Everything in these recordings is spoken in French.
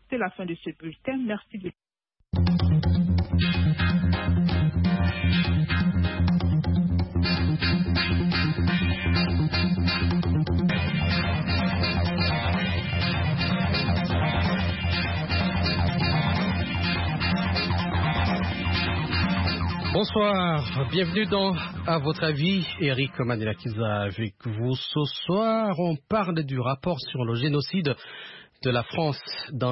C'est la fin de ce bulletin. Merci de... Bonsoir, bienvenue dans À votre avis, Eric Manelakiza avec vous. Ce soir, on parle du rapport sur le génocide de la France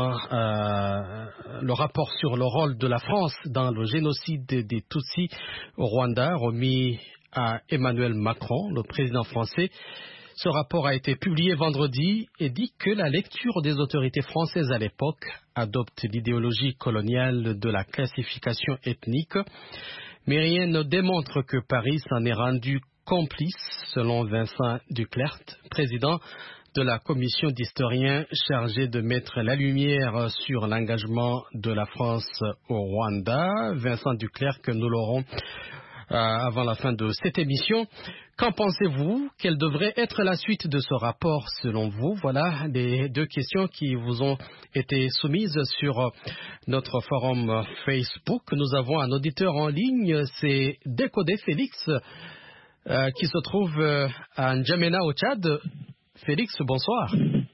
le rapport sur le rôle de la France dans le génocide des Tutsis au Rwanda, remis à Emmanuel Macron, le président français. Ce rapport a été publié vendredi et dit que la lecture des autorités françaises à l'époque adopte l'idéologie coloniale de la classification ethnique. Mais rien ne démontre que Paris s'en est rendu complice, selon Vincent Duclercq, président de la commission d'historiens chargée de mettre la lumière sur l'engagement de la France au Rwanda. Vincent Duclercq, que nous l'aurons avant la fin de cette émission. Qu'en pensez-vous? Quelle devrait être la suite de ce rapport selon vous? Voilà les deux questions qui vous ont été soumises sur notre forum Facebook. Nous avons un auditeur en ligne, c'est Décodé Félix, qui se trouve à N'Djamena au Tchad. Félix, bonsoir.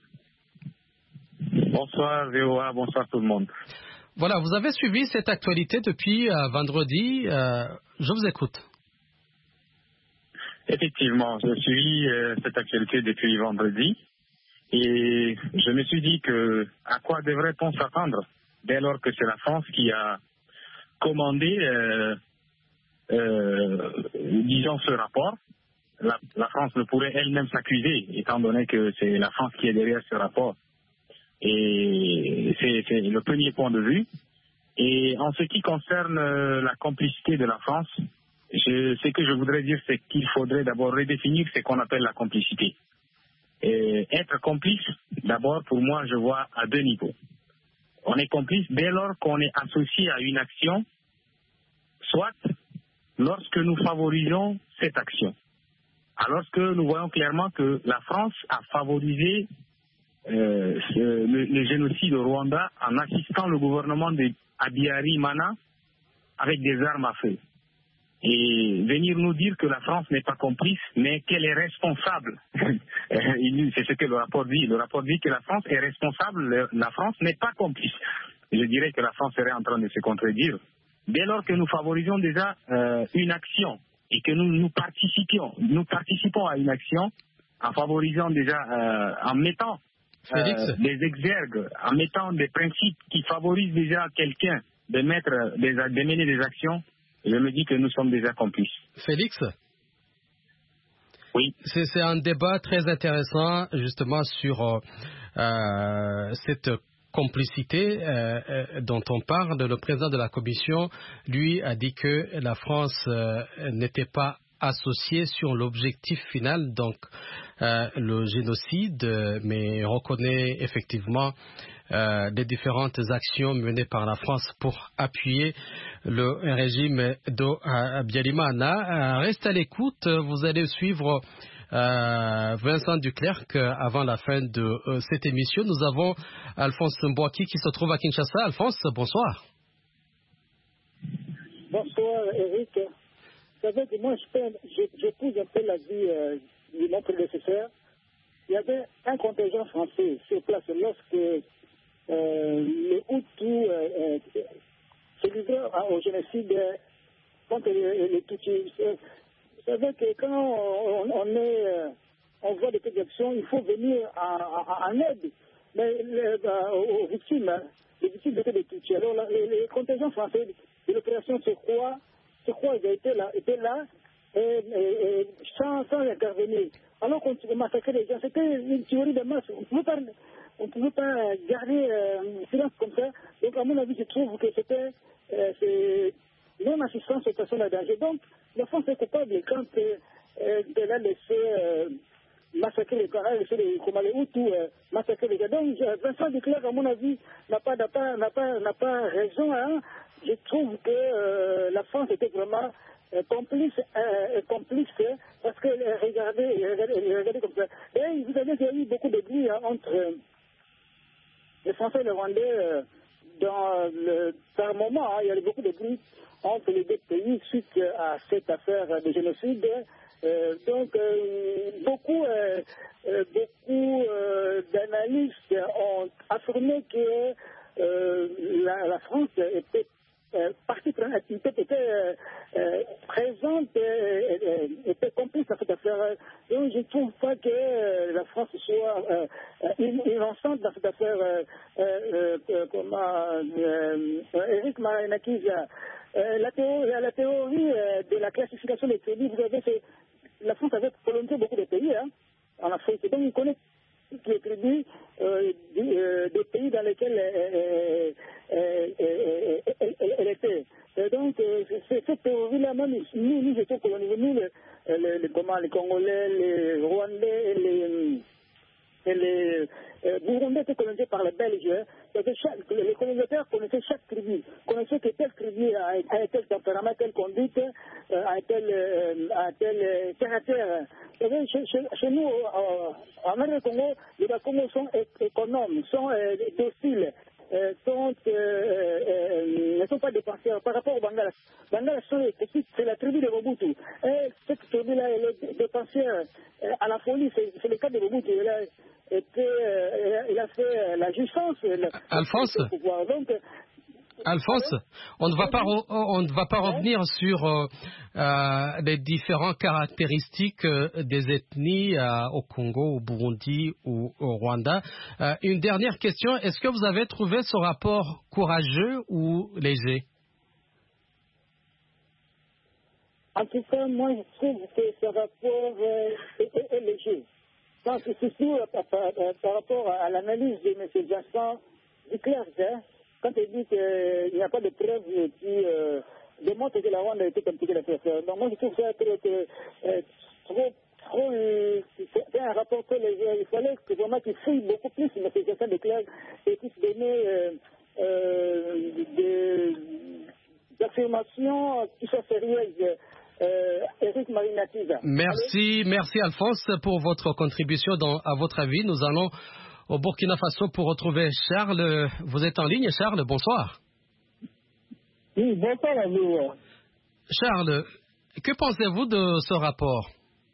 Bonsoir VOA, bonsoir tout le monde. Voilà, vous avez suivi cette actualité depuis vendredi. Je vous écoute. Effectivement, je suis cette actualité depuis vendredi et je me suis dit que à quoi devrait-on s'attendre dès lors que c'est la France qui a commandé, disons, ce rapport. La France ne pourrait elle-même s'accuser, étant donné que c'est la France qui est derrière ce rapport. Et c'est le premier point de vue. Et en ce qui concerne la complicité de la France, ce que je voudrais dire, c'est qu'il faudrait d'abord redéfinir ce qu'on appelle la complicité. Et être complice, d'abord, pour moi, je vois à deux niveaux. On est complice dès lors qu'on est associé à une action, soit lorsque nous favorisons cette action. Alors que nous voyons clairement que la France a favorisé le génocide au Rwanda en assistant le gouvernement de Habyarimana avec des armes à feu. Et venir nous dire que la France n'est pas complice, mais qu'elle est responsable. C'est ce que le rapport dit. Le rapport dit que la France est responsable, la France n'est pas complice. Je dirais que la France serait en train de se contredire. Dès lors que nous favorisons déjà une action et que nous participons à une action en favorisant déjà, en mettant des exergues, en mettant des principes qui favorisent déjà quelqu'un de mener des actions, je me dis que nous sommes déjà complices. Félix? Oui. C'est un débat très intéressant justement sur cette complicité dont on parle. Le président de la commission, lui, a dit que la France n'était pas associée sur l'objectif final, donc le génocide, mais reconnaît effectivement les différentes actions menées par la France pour appuyer le régime d'Habyarimana. Reste à l'écoute, vous allez suivre Vincent Duclercq avant la fin de cette émission. Nous avons Alphonse Mbouaki qui se trouve à Kinshasa. Alphonse, bonsoir. Bonsoir Eric. Vous savez que moi j'épouse un peu la vie de mon prédécesseur. Il y avait un contingent français sur place lorsque le Hutu se livrait au génocide contre les Tutsis. Vous savez que quand on voit des projections, il faut venir en aide aux victimes. Les victimes étaient des Tutsis. Alors les contingents français de l'opération Se Croix, ils étaient là et sans intervenir. Alors qu'on massacrait les gens, c'était une théorie de masse. On ne pouvait pas garder silence comme ça. Donc, à mon avis, je trouve que c'était non-assistance aux personnes à danger. Donc, la France est coupable quand elle a laissé massacrer les Corans, laissé les Hutus massacrer les gars. Donc, Vincent Duclercq, à mon avis, n'a pas raison. Hein. Je trouve que la France était vraiment complice parce que regardez comme ça. Et vous savez qu'il y a eu beaucoup de bruit entre les Français et les Rwandais, par moment, il y a beaucoup de bruit entre les deux pays suite à cette affaire de génocide. Donc, beaucoup d'analystes ont affirmé que la France était présente, était complice à cette affaire. Donc, je ne trouve pas que la France soit innocente dans cette affaire. Eric Marinakiza, la théorie de la classification des crédits, vous savez, la France avait colonisé beaucoup de pays en Afrique. Donc, il connaît les crédits des pays dans lesquels elle était. Et donc, cette théorie-là, même nous étions colonisés, nous, les Congolais, les Rwandais et les Burundais étaient colonisés par les Belges. Les colonisateurs connaissaient chaque tribu, connaissaient que telle tribu a un tel tempérament, telle conduite, a un tel caractère. Chez nous, en Amérique du Congo, les Congos sont économes, sont dociles, ne sont pas dépensiers par rapport au Bangala. Bangala, c'est la tribu de Mobutu. Et cette tribu-là, elle est dépensière à la folie. C'est le cas de Mobutu. Il a fait la jouissance. Alphonse, Alphonse, on ne va pas revenir sur les différentes caractéristiques des ethnies au Congo, au Burundi ou au Rwanda. Une dernière question, est-ce que vous avez trouvé ce rapport courageux ou léger? En tout cas, moi, je trouve que ce rapport est léger. C'est surtout par rapport à l'analyse de M. Vincent Duclerc, quand il dit qu'il n'y a pas de preuves qui démontrent que la Rwanda a été compliquée d'affaires. Donc moi je trouve ça c'est un rapport très léger. Il fallait que vraiment qu'il fouille beaucoup plus M. Vincent Duclerc et qu'il donner des affirmations qui sont sérieuses. Eric Marinakiza. Merci Alphonse pour votre contribution à votre avis. Nous allons au Burkina Faso pour retrouver Charles. Vous êtes en ligne, Charles, bonsoir. Oui, bonsoir à vous. Charles, que pensez-vous de ce rapport?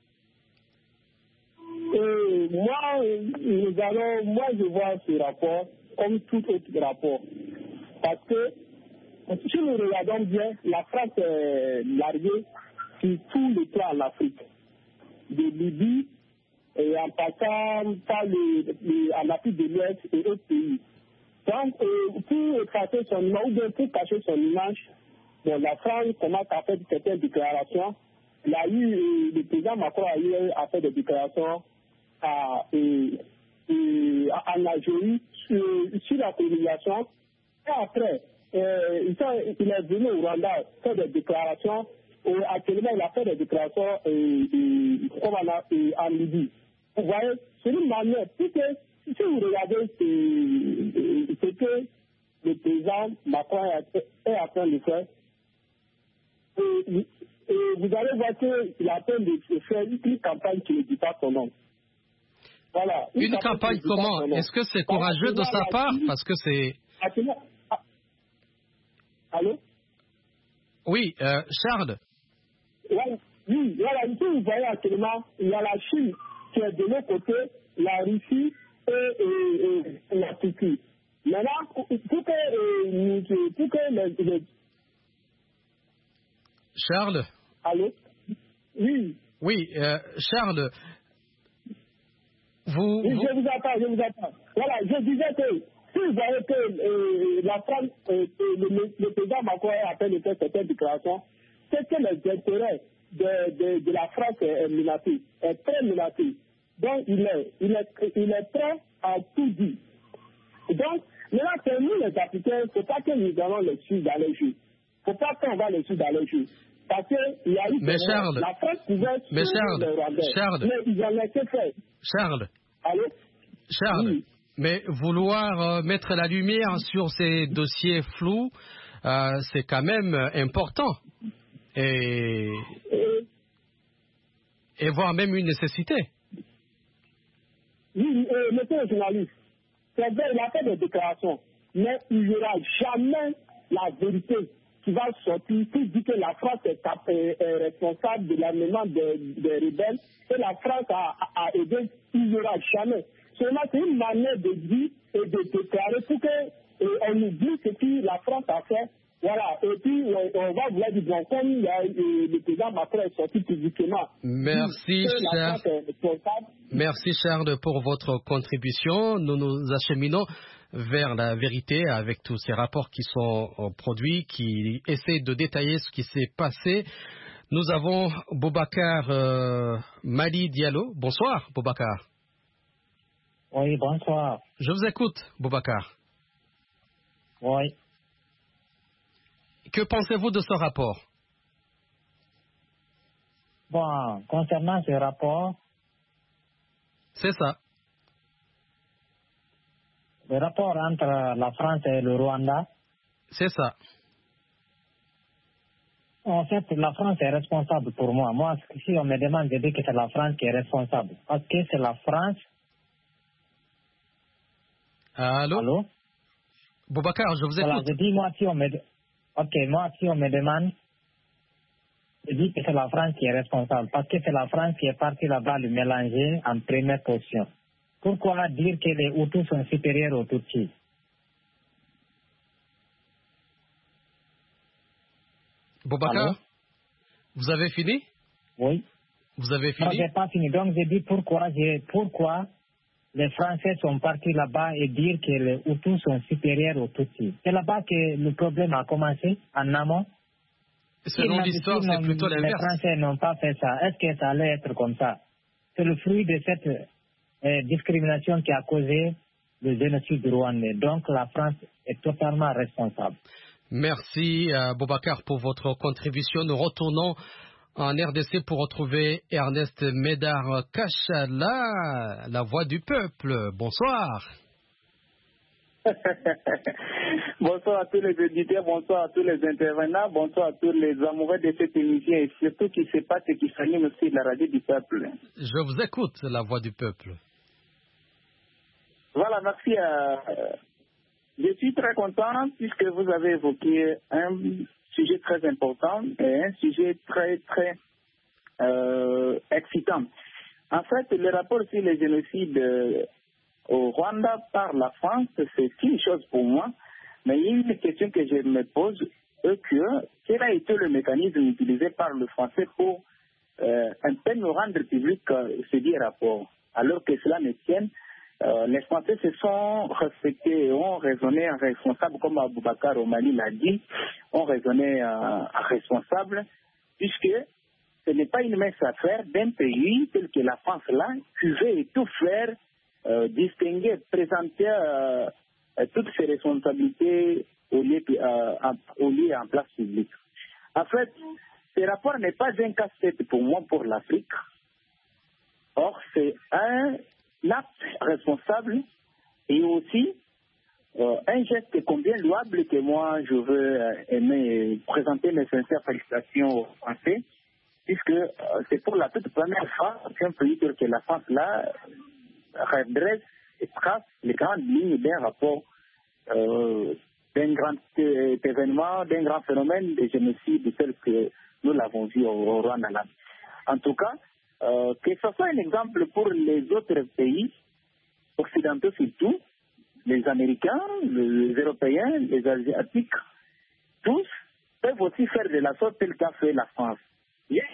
Moi, je vois ce rapport comme tout autre rapport. Parce que, si nous regardons bien, la France est larguée sur tout le plan en Afrique. De Libye, et en passant par en Afrique de l'Ouest et autres pays. Donc, pour effacer son image, ou bien pour cacher son image, la France commence à faire certaines déclarations. Le président Macron a fait des déclarations en Algérie sur la colonisation. Et après, il est venu au Rwanda faire des déclarations. Actuellement, il a fait des déclarations en Libye. Vous voyez, c'est une manière, si vous regardez ce que le président Macron est en train de faire, et vous allez voir qu'il est en train de faire une campagne qui ne dit pas son nom. Voilà. Une campagne comment? Est-ce que c'est courageux de sa part? Parce que c'est... Allô? Oui, Charles. Oui, voilà, ici vous voyez actuellement, il y a la Chine qui est de l'autre côté, la Russie et la Turquie. Maintenant, pour que les... Charles? Allô? Oui. Oui, Charles, Oui, je vous attends. Voilà, je disais que si vous voyez que la France, le président Macron a fait certaines déclarations, c'est que les intérêts de la France est menacé, est très menacé. Donc, il est prêt à tout dire. Donc, maintenant, c'est nous les Africains, il ne faut pas que nous allons les suivre dans les jeux. Il ne faut pas qu'on va les suivre dans les jeux. Parce qu'il y a eu... Mais Charles, la France pouvait suivre les Rwandais. Mais ils ont laissé faire. Charles. Allô? Charles, oui. Mais vouloir mettre la lumière sur ces dossiers flous, c'est quand même important. Et voire même une nécessité. Oui, monsieur le journaliste, c'est vrai, il a fait des déclarations, mais il n'y aura jamais la vérité qui va sortir pour dire que la France est responsable de l'amènement des rebelles et la France a aidé. Il n'y aura jamais. Seulement, c'est une manière de dire et de déclarer pour qu'on oublie ce que la France a fait. Voilà, et puis on va vouloir dire, bon, comme le président Macron est sorti publiquement. Merci, Charles, pour votre contribution. Nous nous acheminons vers la vérité avec tous ces rapports qui sont produits, qui essaient de détailler ce qui s'est passé. Nous avons Boubacar Mali Diallo. Bonsoir, Boubacar. Oui, bonsoir. Je vous écoute, Boubacar. Oui. Que pensez-vous de ce rapport? Bon, concernant ce rapport... C'est ça. Le rapport entre la France et le Rwanda. C'est ça. En fait, la France est responsable pour moi. Moi, si on me demande, je dis que c'est la France qui est responsable. Parce que c'est la France... Allô? Boubacar, je vous écoute. Voilà, je dis, moi, si on me demande, je dis que c'est la France qui est responsable. Parce que c'est la France qui est partie là-bas le mélanger en première position. Pourquoi dire que les Hutus sont supérieurs aux Tutsis? Boubacar, allô? Vous avez fini? Oui. Vous avez fini? Non, je n'ai pas fini. Donc, je dis pourquoi les Français sont partis là-bas et dire que les Hutus sont supérieurs aux Tutsis. C'est là-bas que le problème a commencé, en amont. Selon l'histoire, c'est plutôt l'inverse. Les Français n'ont pas fait ça. Est-ce que ça allait être comme ça? C'est le fruit de cette discrimination qui a causé le génocide rwandais. Donc, la France est totalement responsable. Merci, Boubacar, pour votre contribution. Nous retournons en RDC pour retrouver Ernest Médard Kachala, la voix du peuple. Bonsoir. Bonsoir à tous les auditeurs, bonsoir à tous les intervenants, bonsoir à tous les amoureux de cette émission et surtout qui se passe et qui s'anime aussi de la radio du peuple. Je vous écoute, la voix du peuple. Voilà, merci. Je suis très content puisque vous avez évoqué un sujet très important et un sujet très excitant. En fait, le rapport sur les génocides au Rwanda par la France, c'est une chose pour moi, mais il y a une question que je me pose, quel a été le mécanisme utilisé par le Français pour un peu nous rendre public ce dit rapport, alors que cela ne tienne. Les Français se sont respectés et ont raisonné en responsable, comme Boubacar Omali l'a dit, ont raisonné en responsable, puisque ce n'est pas une mince affaire d'un pays tel que la France là, qui veut tout faire, distinguer, présenter toutes ses responsabilités au lieu en place publique. En fait, ce rapport n'est pas un casse-tête pour moi, pour l'Afrique. Or, c'est un acte responsable et aussi un geste combien louable que moi je veux aimer présenter mes sincères félicitations aux Français, puisque c'est pour la toute première fois qu'un pays tel que la France là redresse et trace les grandes lignes d'un rapport d'un grand événement, d'un grand phénomène de génocide tel que nous l'avons vu au Rwanda. En tout cas, que ce soit un exemple pour les autres pays occidentaux surtout, les Américains, les Européens, les Asiatiques, tous peuvent aussi faire de la sorte telle qu'a fait la France. Il y a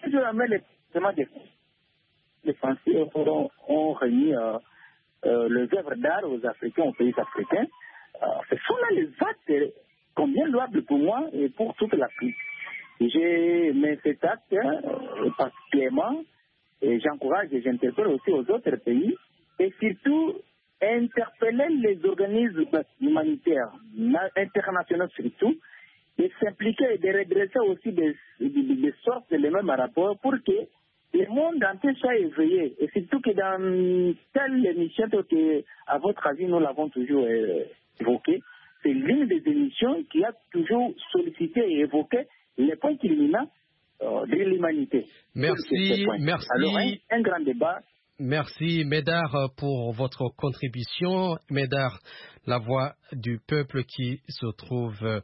les Français ont remis les œuvres d'art aux Africains, aux pays africains. Ce sont là les actes combien louables pour moi et pour toute l'Afrique. J'ai mis cet acte particulièrement et j'encourage et j'interpelle aussi aux autres pays et surtout interpeller les organismes humanitaires internationaux surtout et s'impliquer et de redresser aussi des sortes les mêmes rapports pour que le monde entier soit éveillé. Et surtout que dans telle émission que, à votre avis, nous l'avons toujours évoqué, c'est l'une des émissions qui a toujours sollicité et évoqué les points culminants de l'humanité. Merci. Alors, un grand débat Merci Médard pour votre contribution. Médard, la voix du peuple qui se trouve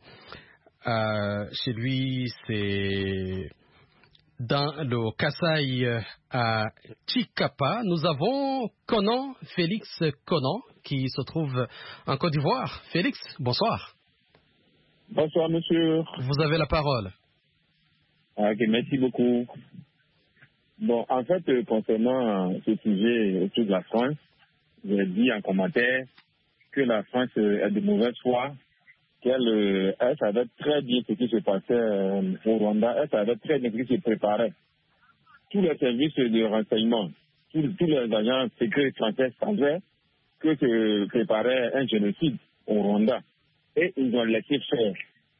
chez lui, c'est dans le Kasaï à Chikapa. Nous avons Félix Conan qui se trouve en Côte d'Ivoire. Félix, bonsoir. Bonsoir monsieur. Vous avez la parole. Ok, merci beaucoup. Bon, en fait, concernant ce sujet autour de la France, j'ai dit en commentaire que la France est de mauvaise foi, qu'elle savait très bien ce qui se passait au Rwanda, elle savait très bien ce qui se préparait. Tous les services de renseignement, tous les agents secrets français savaient que se préparait un génocide au Rwanda et ils ont laissé faire.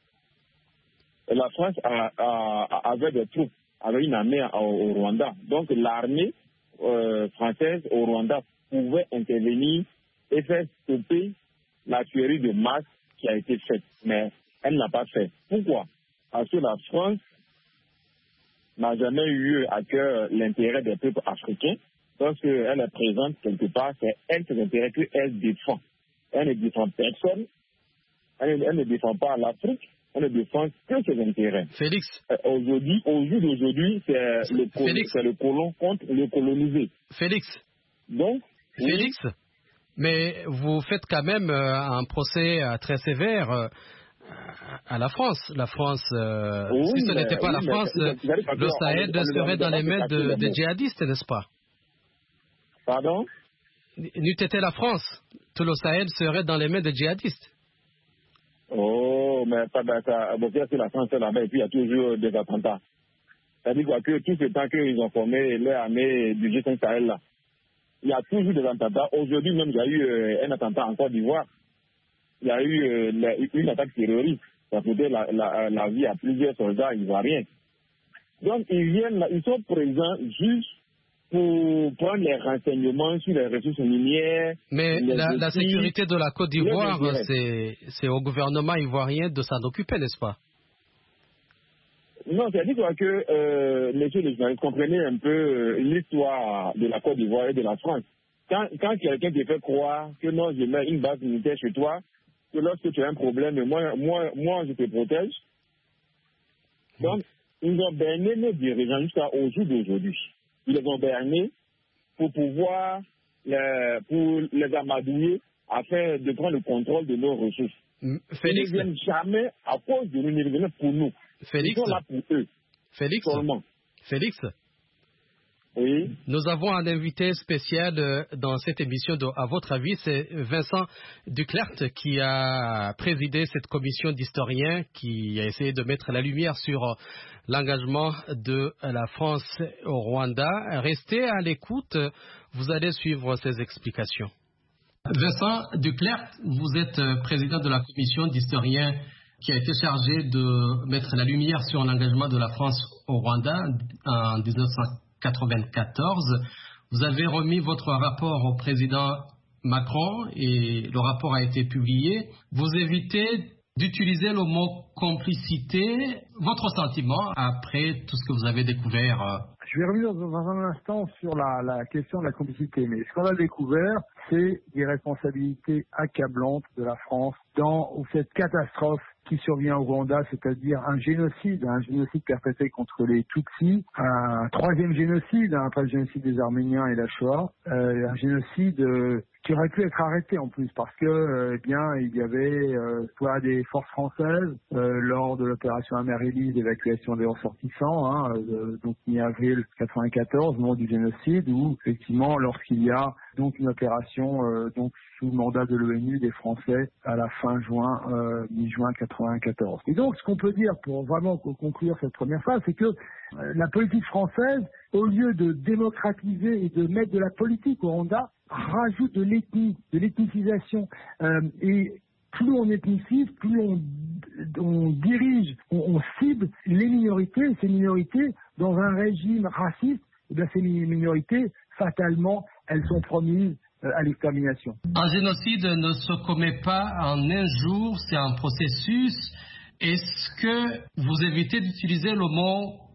Et la France avait des troupes, avait une armée au Rwanda. Donc l'armée française au Rwanda pouvait intervenir et faire stopper la tuerie de masse qui a été faite. Mais elle n'a pas fait. Pourquoi? Parce que la France n'a jamais eu à cœur l'intérêt des peuples africains. Lorsqu'elle est présente quelque part, c'est elle ses intérêts qu'elle défend. Elle ne défend personne. Elle ne défend pas l'Afrique. Elle ne défend que ses intérêts. Félix. Au jour d'aujourd'hui, c'est le colon contre le colonisé. Félix. Donc, Félix, oui. Mais vous faites quand même un procès très sévère à la France. La France, oui, si ce n'était pas la France, le Sahel serait dans les mains des djihadistes, n'est-ce pas? Pardon? N'eût été la France, tout le Sahel serait dans les mains des djihadistes. Oh, mais pas d'accord. Bon, c'est la France là-bas et puis il y a toujours des attentats. C'est-à-dire quoi, que tout ce temps qu'ils ont formé l'armée du G5 Sahel là, il y a toujours des attentats. Aujourd'hui même, il y a eu un attentat en Côte d'Ivoire. Il y a eu une attaque terroriste. Ça a coûté la vie à plusieurs soldats ivoiriens. Donc, ils sont présents juste pour prendre les renseignements sur les ressources minières. Mais la sécurité de la Côte d'Ivoire, c'est au gouvernement ivoirien de s'en occuper, n'est-ce pas? Non, c'est-à-dire que, messieurs les journalistes, comprenez un peu l'histoire de la Côte d'Ivoire et de la France. Quand quelqu'un te fait croire que non, je mets une base militaire chez toi, que lorsque tu as un problème, moi je te protège. Donc, ils ont berné nos dirigeants jusqu'au jour d'aujourd'hui. Ils les ont bernés pour pouvoir pour les amadouiller afin de prendre le contrôle de nos ressources. Félix, ils ne viennent jamais à cause de nous, ils viennent pour nous. Félix, ils sont là pour eux. Félix, seulement. Félix, oui. Nous avons un invité spécial dans cette émission. À votre avis, c'est Vincent Duclercq qui a présidé cette commission d'historiens qui a essayé de mettre la lumière sur l'engagement de la France au Rwanda. Restez à l'écoute, vous allez suivre ces explications. Vincent Duclercq, vous êtes président de la commission d'historiens qui a été chargée de mettre la lumière sur l'engagement de la France au Rwanda en 1994. Vous avez remis votre rapport au président Macron et le rapport a été publié. Vous évitez d'utiliser le mot complicité. Votre sentiment après tout ce que vous avez découvert? Je vais revenir dans un instant sur la question de la complicité. Mais ce qu'on a découvert, c'est l'irresponsabilité accablante de la France dans cette catastrophe qui survient au Rwanda, c'est-à-dire un génocide perpétré contre les Tutsis, un troisième génocide, après le génocide des Arméniens et la Shoah, un génocide qui aurait pu être arrêté en plus parce que il y avait soit des forces françaises lors de l'opération Amaryllis d'évacuation des ressortissants, donc mi-avril 94, moment du génocide, ou effectivement lorsqu'il y a donc une opération donc sous mandat de l'ONU des Français à la fin juin, mi-juin 94. Et donc ce qu'on peut dire pour vraiment conclure cette première phase, c'est que la politique française, au lieu de démocratiser et de mettre de la politique au Rwanda, rajoute de l'ethnie, de l'ethnicisation. Et plus on ethnicise, plus on dirige, on cible les minorités, et ces minorités, dans un régime raciste, et bien ces minorités, fatalement, elles sont promises à l'extermination. Un génocide ne se commet pas en un jour, c'est un processus. Est-ce que vous évitez d'utiliser le mot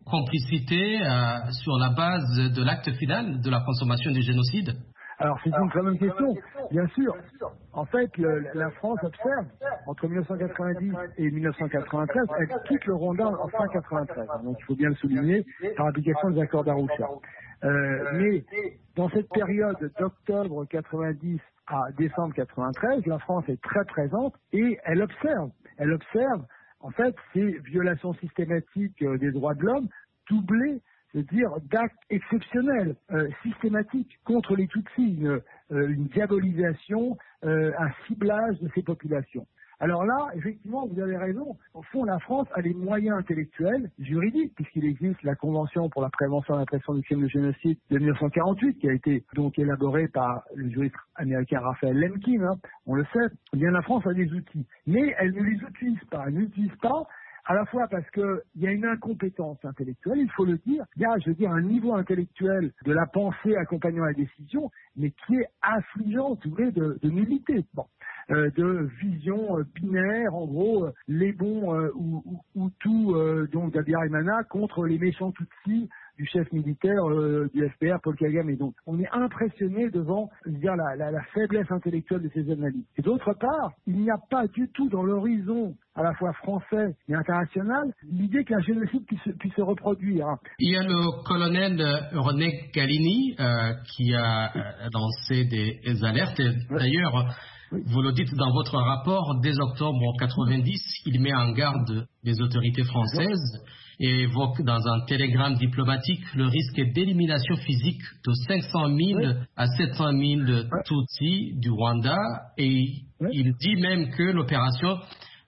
complicité sur la base de l'acte final de la consommation du génocide? Alors, c'est une très bonne question. Bien sûr. En fait, la France observe, entre 1990 et 1993, elle quitte le Rwanda en fin 93. Donc, il faut bien le souligner, par application des accords d'Arusha. Mais dans cette période d'octobre 90 à décembre 93, la France est très présente et elle observe. Elle observe, en fait, ces violations systématiques des droits de l'homme doublées, c'est-à-dire d'actes exceptionnels, systématiques contre les Tutsis, une diabolisation, un ciblage de ces populations. Alors là, effectivement, vous avez raison. Au fond, la France a les moyens intellectuels, juridiques, puisqu'il existe la Convention pour la prévention et la répression du crime de génocide de 1948, qui a été donc élaborée par le juriste américain Raphaël Lemkin, on le sait. Eh bien, la France a des outils, mais elle ne les utilise pas. Elle n'utilise pas à la fois parce qu'il y a une incompétence intellectuelle, il faut le dire. Il y a, je veux dire, un niveau intellectuel de la pensée accompagnant la décision, mais qui est affligeant, si vous voulez, de nullité. Bon. De vision binaire, en gros, les bons ou tout, donc d'Abiyarimana contre les méchants Tutsis du chef militaire du FPR, Paul Kagame. Et donc, on est impressionné devant, je veux dire, la faiblesse intellectuelle de ces analyses. Et d'autre part, il n'y a pas du tout dans l'horizon, à la fois français et international, l'idée qu'un génocide puisse se reproduire. Il y a le colonel René Galini qui a lancé des alertes. D'ailleurs, vous le dites dans votre rapport, dès octobre 90, il met en garde les autorités françaises et évoque dans un télégramme diplomatique le risque d'élimination physique de 500 000 à 700 000 Tutsis du Rwanda. Et il dit même que l'opération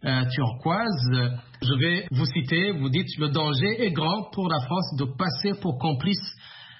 turquoise, je vais vous citer, vous dites « Le danger est grand pour la France de passer pour complice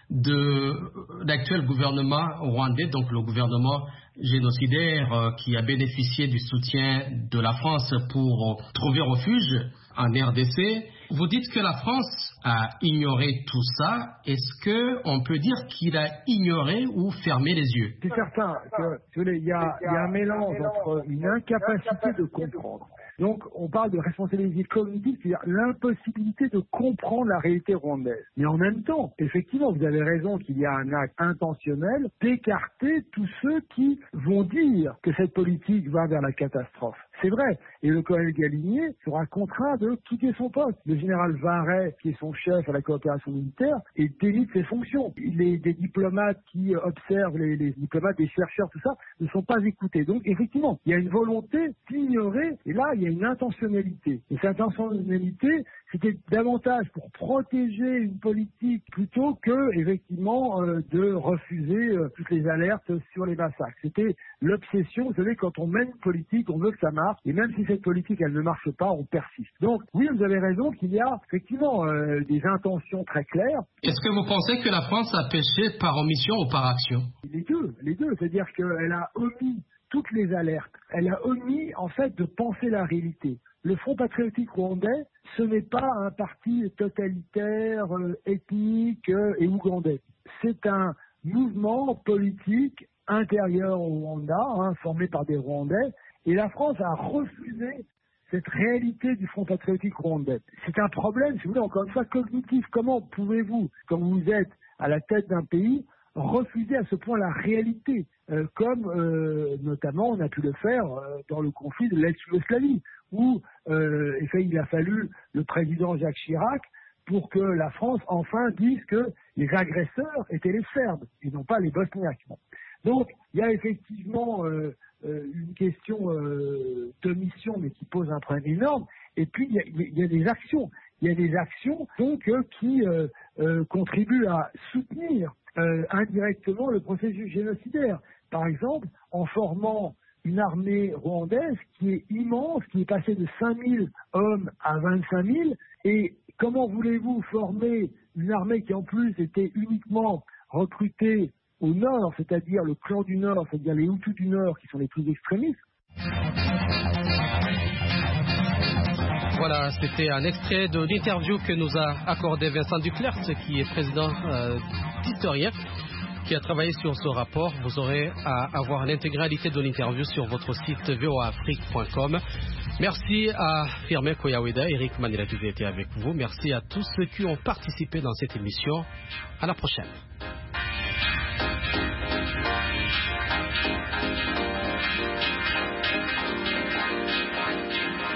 de l'actuel gouvernement rwandais, donc le gouvernement génocidaire qui a bénéficié du soutien de la France pour trouver refuge en RDC. Vous dites que la France a ignoré tout ça. Est-ce qu'on peut dire qu'il a ignoré ou fermé les yeux? C'est certain qu'il y a un mélange entre une incapacité de comprendre. Donc, on parle de responsabilité cognitive, c'est-à-dire l'impossibilité de comprendre la réalité rwandaise. Mais en même temps, effectivement, vous avez raison qu'il y a un acte intentionnel d'écarter tous ceux qui vont dire que cette politique va vers la catastrophe. C'est vrai. Et le colonel Galinier sera contraint de quitter son poste. Le général Varret, qui est son chef à la coopération militaire, est démis de ses fonctions. Des diplomates qui observent, les diplomates, des chercheurs, tout ça, ne sont pas écoutés. Donc, effectivement, il y a une volonté d'ignorer, et là, il y a une intentionnalité. Et cette intentionnalité, c'était davantage pour protéger une politique plutôt que, effectivement, de refuser toutes les alertes sur les massacres. C'était l'obsession. Vous savez, quand on mène une politique, on veut que ça marche. Et même si cette politique, elle ne marche pas, on persiste. Donc, oui, vous avez raison qu'il y a effectivement des intentions très claires. Est-ce que vous pensez que la France a péché par omission ou par action? Les deux. C'est-à-dire qu'elle a omis toutes les alertes. Elle a omis, en fait, de penser la réalité. Le Front patriotique rwandais, ce n'est pas un parti totalitaire, ethnique et ougandais. C'est un mouvement politique intérieur au Rwanda, formé par des Rwandais. Et la France a refusé cette réalité du Front patriotique rwandais. C'est un problème, si vous voulez, encore une fois, cognitif. Comment pouvez-vous, quand vous êtes à la tête d'un pays, refuser à ce point la réalité, comme notamment on a pu le faire dans le conflit de l'ex-Yougoslavie, où il a fallu le président Jacques Chirac pour que la France enfin dise que les agresseurs étaient les Serbes et non pas les Bosniaques. Donc il y a effectivement une question d'omission, mais qui pose un problème énorme. Et puis il y a des actions. Il y a des actions donc qui contribuent à soutenir indirectement le processus génocidaire. Par exemple, en formant une armée rwandaise qui est immense, qui est passée de 5 000 hommes à 25 000. Et comment voulez-vous former une armée qui en plus était uniquement recrutée au nord, c'est-à-dire le clan du nord, c'est-à-dire les Hutus du nord qui sont les plus extrémistes? Voilà, c'était un extrait de l'interview que nous a accordé Vincent Duclerc, qui est président d'Historien, qui a travaillé sur ce rapport. Vous aurez à avoir l'intégralité de l'interview sur votre site voaafrique.com. Merci à Firmin Koyaweda, Eric Manila qui était avec vous. Merci à tous ceux qui ont participé dans cette émission. À la prochaine.